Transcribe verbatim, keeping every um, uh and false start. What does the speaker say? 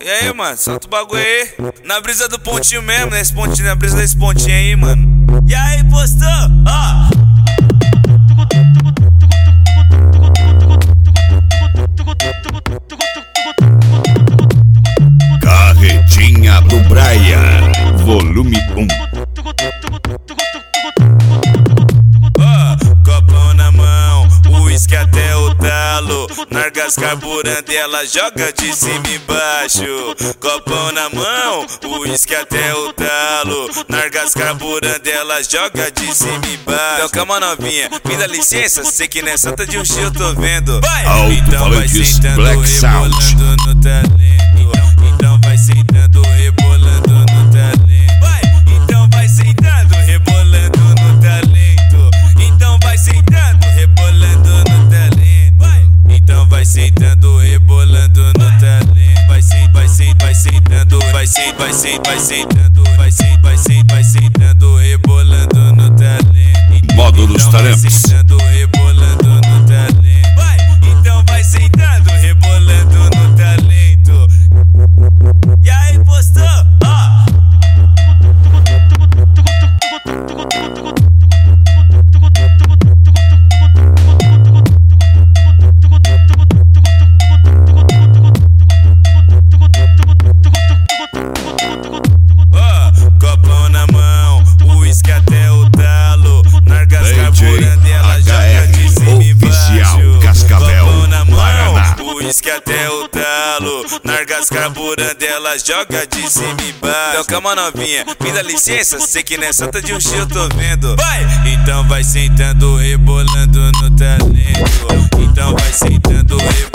E aí, mano, solta o bagulho aí. Na brisa do pontinho mesmo, nesse pontinho, na brisa desse pontinho aí, mano. E aí, postou? Ó. Carretinha do Brian, volume um. Copão na mão, uísque até o talo. Nargas carburando, ela joga de cima e embaixo. Copão na mão, uísque até o talo. Nargas carburando, ela joga de cima e embaixo. Então calma novinha, me dá licença, sei que nessa tá de um X eu tô vendo. Vai! Então vai sentando, rebolando no talento. Então vai sentando, rebolando no talento. Vai! Então vai sentando, rebolando no talento. Então vai sentando, rebolando no talento. Vai! Então vai sentando, rebolando no talento. Vai sentando, vai sentando, vai sentando, vai sentando, vai sentando, vai sentando, vai sentando, vai sentando, vai sentando, rebolando no talento. Modo dos talentos. Vai sentando, rebolando no talento. Vai! Então vai sentando, rebolando no talento. E aí, postou? Ó. Copão na mão, uísque até o talo. Nargas carburando, ela joga de cima e Oficial Cascavel, Copão na Paraná. mão, uísque até o talo. Nargas carburando, ela joga de cima e embaixo. Então calma novinha, me dá licença, sei que nessa tá de um X eu tô vendo. Vai! Então vai sentando, rebolando no talento. Então vai sentando, rebolando